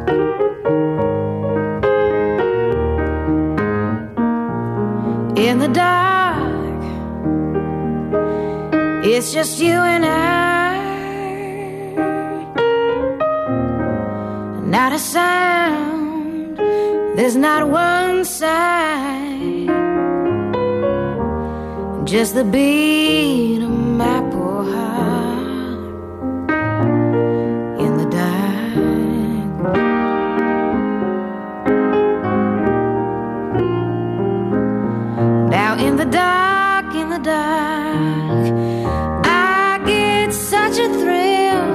In the dark, it's just you and I. Not a sound, there's not one sigh, just the beat of my poor heart in the dark. Now in the dark, I get such a thrill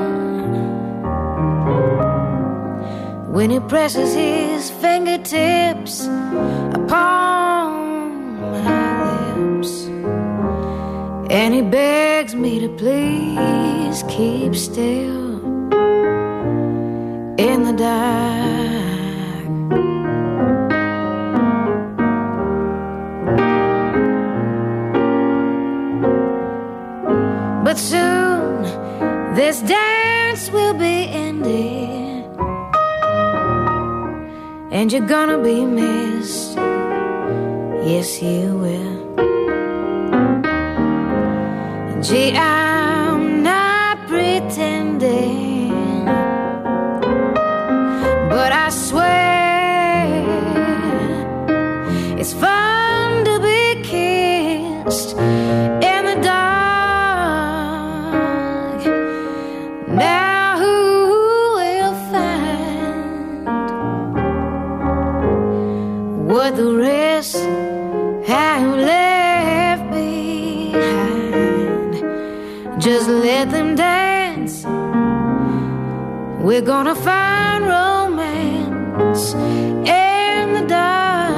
when he presses his fingertips upon my lips, and he begs me to please keep still in the dark. But soon this dance will be ended, and you're gonna be missed. Yes, you will. Gee, I'm not pretending, but I swear it's fun to be kissed in the dark. Now who will find what the rest have left behind? Just let them dance. We're gonna find romance in the dark.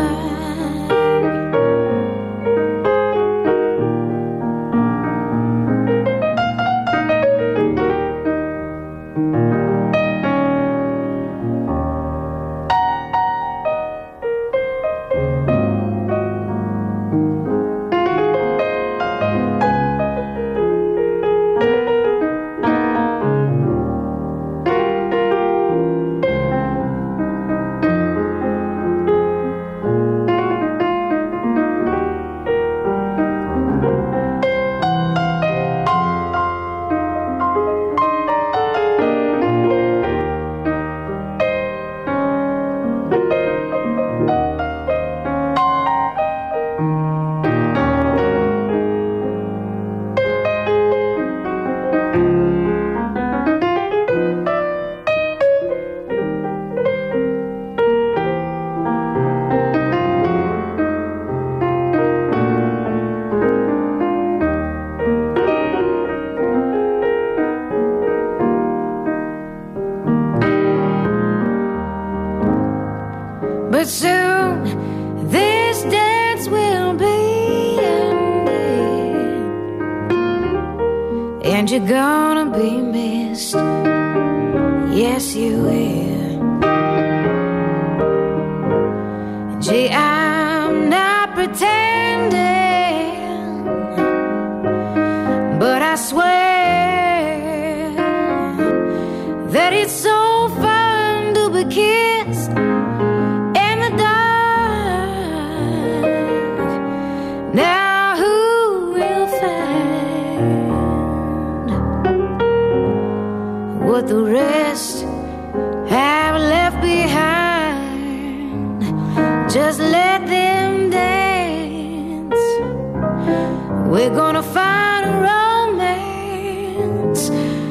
But soon this dance will be ended, and you're gonna be missed. Yes, you will. Gee, I'm not pretending, but I swear that it's so fun to be kissed in the dark. Now who will find what the rest have left behind? Just let them dance. We're gonna find a romance